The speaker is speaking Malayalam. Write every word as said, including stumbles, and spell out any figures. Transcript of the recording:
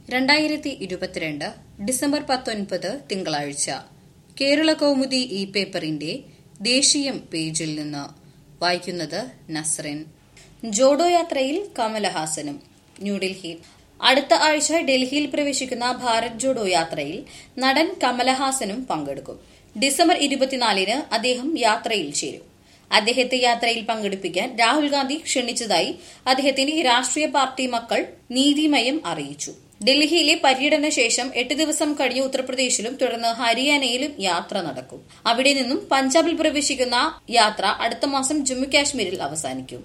രണ്ടായിരത്തി ഇരുപത്തിരണ്ട് ഡിസംബർ പത്തൊൻപത് തിങ്കളാഴ്ച കേരള കൗമുദി ഇ പേപ്പറിന്റെ ദേശീയം പേജിൽ നിന്ന് വായിക്കുന്നത് നസ്റിൻ. ജോഡോ യാത്രയിൽ കമലഹാസനും. ന്യൂഡൽഹി. അടുത്ത ആഴ്ച ഡൽഹിയിൽ പ്രവേശിക്കുന്ന ഭാരത് ജോഡോ യാത്രയിൽ നടൻ കമലഹാസനും പങ്കെടുക്കും. ഡിസംബർ ഇരുപത്തിനാലിന് അദ്ദേഹം യാത്രയിൽ ചേരും. അദ്ദേഹത്തെ യാത്രയിൽ പങ്കെടുപ്പിക്കാൻ രാഹുൽ ഗാന്ധി ക്ഷണിച്ചതായി അദ്ദേഹത്തിന്റെ രാഷ്ട്രീയ പാർട്ടി മക്കൾ നീതിമയം അറിയിച്ചു. ഡൽഹിയിലെ പര്യടന ശേഷം എട്ട് ദിവസം കഴിഞ്ഞ് ഉത്തർപ്രദേശിലും തുടർന്ന് ഹരിയാനയിലും യാത്ര നടക്കും. അവിടെ നിന്നും പഞ്ചാബിൽ പ്രവേശിക്കുന്ന യാത്ര അടുത്ത മാസം ജമ്മുകാശ്മീരിൽ അവസാനിക്കും.